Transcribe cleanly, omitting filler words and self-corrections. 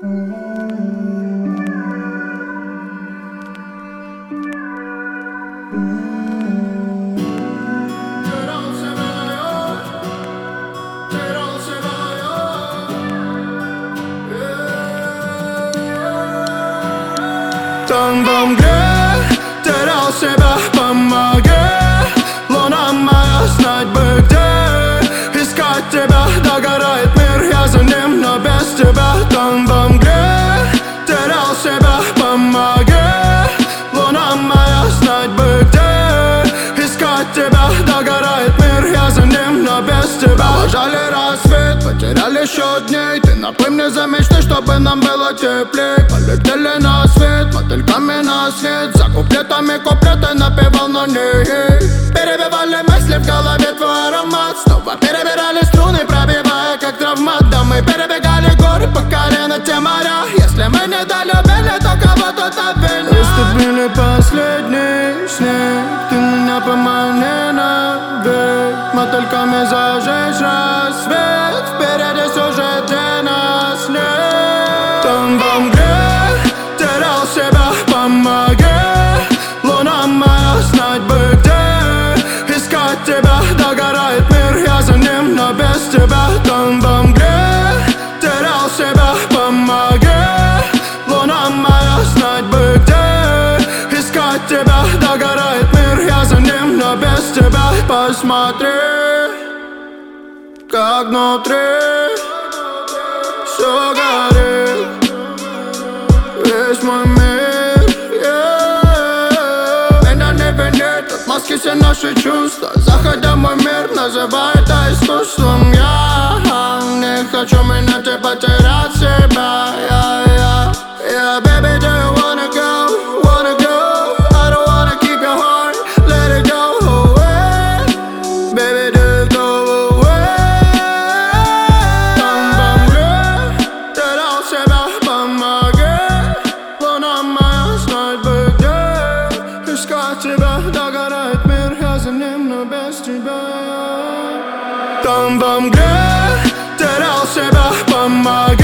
Там во мгле терял себя, помоги. Луна моя, знать бы где искать тебя. Догорает мир, я за ним, но без тебя. Там во мгле терял себя, помоги. Луна моя, знать бы где искать тебя. Догорает мир, я за ним, но без тебя. Обожали рассвет, потеряли счет дней. Ты напой мне за мечты, чтобы нам было теплей. Полетели на свет, мотыльками на свет. За куплетами куплеты напевал, но не перебивали мысли в голове твой аромат. Снова перебирали струны, пробивая как травмат. Да мы перебегали горы по колено те моря. Если мы не долюбили, то кого-то обвинят. Приступили последний снег. Ты меня помани навек. Мотыльками зажечь рассвет. Впереди сюжет, где нас нет. Там во мгле терял себя, помоги. Луна моя, знать бы где искать тебя. Догорает мир, я за ним, но без тебя. Там во мгле терял себя, помоги. Луна моя, знать бы где искать тебя. Догорает мир, я за ним, но без тебя. Посмотри, как внутри все горит, весь мой мир, Меня не винит, от маски все наши чувства. Заходя в мой мир, называй это искусством. Я не хочу менять и потерять себя. Baby, do you wanna go, wanna go? I don't wanna keep your heart, let it go away. Baby, do you go away? Там во мгле терял себя, помоги. Луна моя, знать бы где искать тебя. Догорает мир, я за ним, но без тебя. Там во мгле терял себя, помоги.